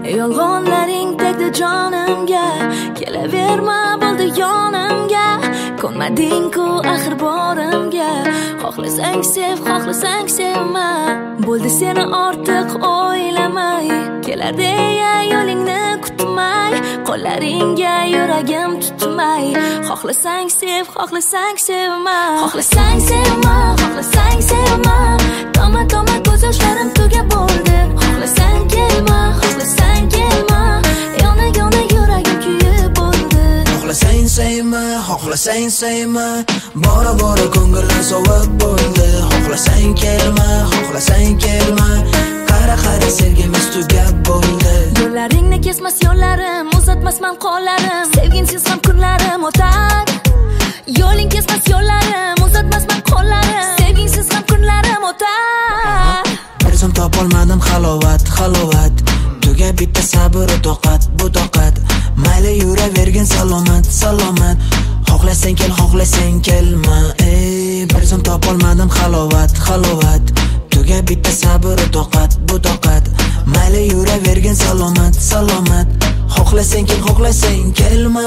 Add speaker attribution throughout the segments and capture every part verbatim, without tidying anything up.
Speaker 1: Yolg'onlaring tegdi jonimga, kelaverma bo'ldi yonimga. Ko'nmading-ku axir borimga, xohlasang sev, xohlasang sevma. Bo'ldi seni ortiq o'ylamay, kelar deya yo'lingni kutmay, qo'llaringga yuragim tutmay. Xohlasang sev, xohlasang sevma. Xohlasang sevma, xohlasang sevma. Toma toma ko'z yoshlarim tuga bo'ldi. Xohlasang kelma, xohlasang kelma. Yona yona yuragim kuyib bo'ldi.
Speaker 2: Xohlasang sevma, xohlasang sevma. Bora bora ko'ngillar sovuq bo'ldi. Xohlasang kelma, xohlasang kelma. Qara qara sevgimiz tugab bo'ldi.
Speaker 1: Yo'llaringni kesmas yo'llarim, uzatmasman qo'llarim. Sevginsiz ham kunlarim o'tar. Yo'ling kesmas yo'llarim, uzatmasman qo'llarim. Sevginsiz ham kunlarim o'tar.
Speaker 2: Bir zum topolmadim halovat, halovat. Tuga bitta sabr va toqat, bu toqat. Mayli yuravergin salomat, salomat. Xohlasang kel, xohlasang kelma. Ey, bir zum topolmadim halovat, halovat. Tuga bitta sabr va toqat, bu toqat. Mayli yuravergin salomat, salomat. Xohlasang kel, xohlasang kelma.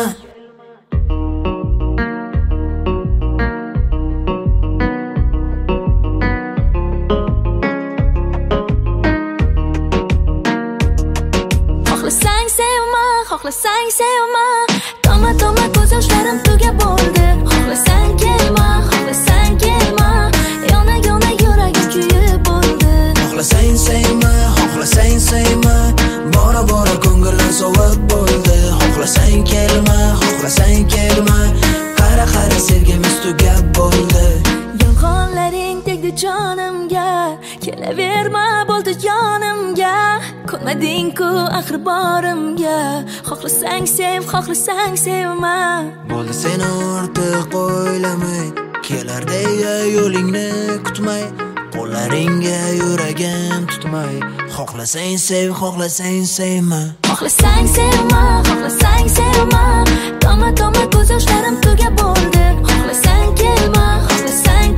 Speaker 1: Xohlasang sevma, xohlasang sevma. Toma toma ko'z yoshlarim tuga bo'ldi. Xohlasang kelma, xohlasang kelma. Yona yona yuragim kuyib bo'ldi.
Speaker 2: Xohlasang sevma, xohlasang sevma. Bora bora ko'ngillar sovuq bo'ldi. Xohlasang kelma, xohlasang kelma. Qara qara sevgimiz tugab bo'ldi.
Speaker 1: Yolg'onlaring tegdi jonimga, kelaverma bo'ldi yonimga. Ko'nmading-ku axir borimga, xohlasang sev, xohlasang sevma.
Speaker 2: Bo'ldi seni ortiq o'ylamay, kelar deya yo'lingni kutmay, qo'llaringga yuragim tutmay. Xohlasang sev, xohlasang sevma.
Speaker 1: Xohlasang sevma, xohlasang sevma. Toma toma ko'z yoshlarim tuga bo'ldi. Xohlasang kelma, xohlasang